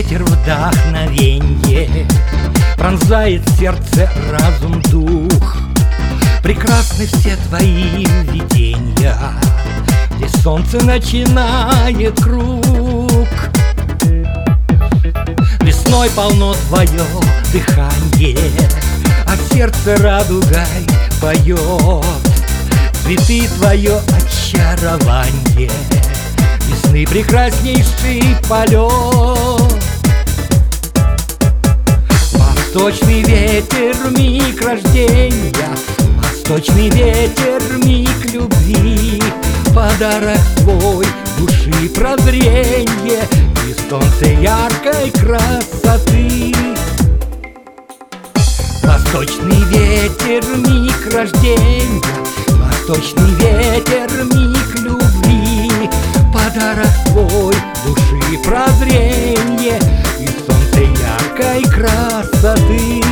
ветер вдохновенье, пронзает сердце, разум, дух. Прекрасны все твои видения, где солнце начинает круг. Весной полно твое дыхание, а сердце радугой поет. Цветы твое очарование, весны прекраснейший полет. Восточный ветер, миг рождения, восточный ветер, миг любви, подарок твой души прозренье и солнце яркой красоты. Восточный ветер, миг рождения, восточный ветер, миг любви, подарок твой души прозренье и солнце яркой красоты.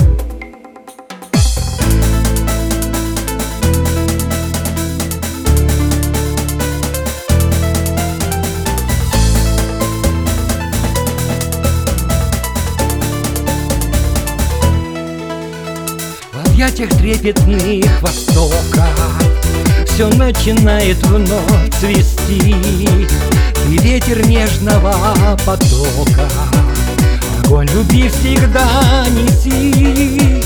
В объятиях трепетных востока все начинает вновь цвести. Ты ветер нежного потока, огонь любви всегда неси.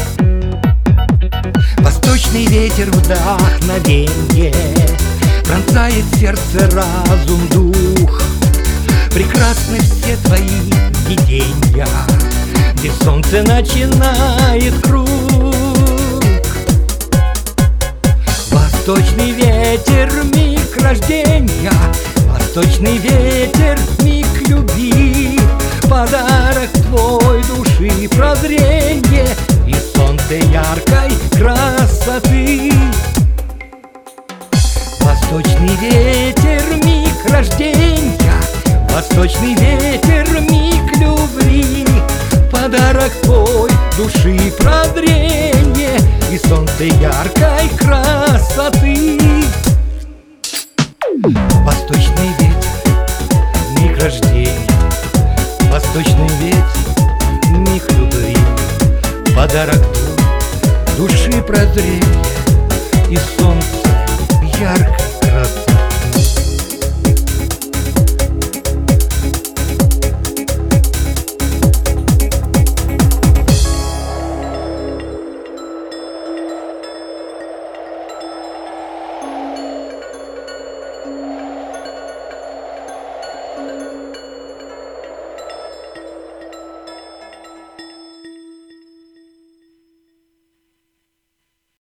Восточный ветер вдохновенье, пронзает сердце, разум, дух. Прекрасны все твои видения, где солнце начинает круг. Восточный ветер, миг рождения, восточный ветер, миг любви, подарок твой души прозренье и солнце яркой красоты. Восточный ветер, миг рождения, восточный ветер, миг любви, подарок твой души прозренье и солнце яркой красоты. Восточный ветер, миг рождения, восточный ветер, миг любви, подарок твой души прозренье и солнце яркой красоты.